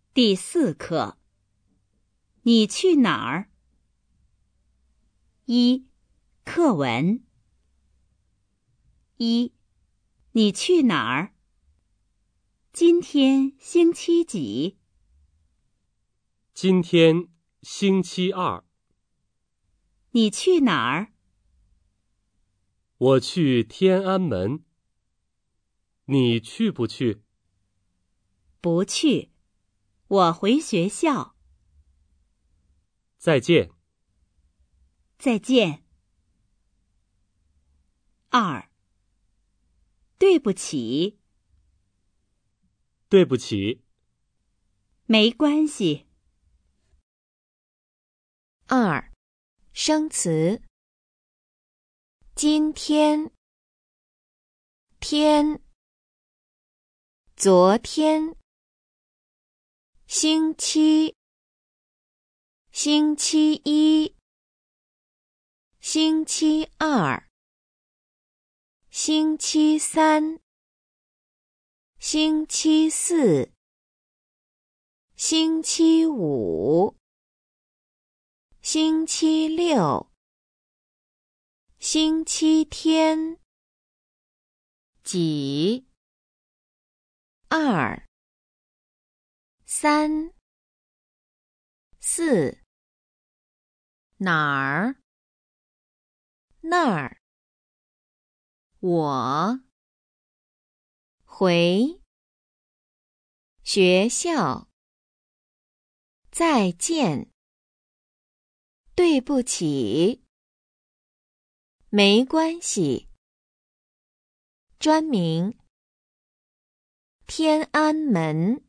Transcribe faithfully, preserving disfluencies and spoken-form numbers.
第四课，你去哪儿？一、课文。一、你去哪儿？今天星期几？ 今天星期二。 你去哪儿？ 我去天安门。你去不去？ 不去，我回学校。 再见。 再见。二、对不起。 对不起。 没关系。 二、生词。今天，天，昨天，星期，星期一，星期二，星期三，星期四，星期五，星期六，星期天，几，二，三，四，哪儿，那儿，我，回，学校，再见，对不起，没关系，专名，天安门。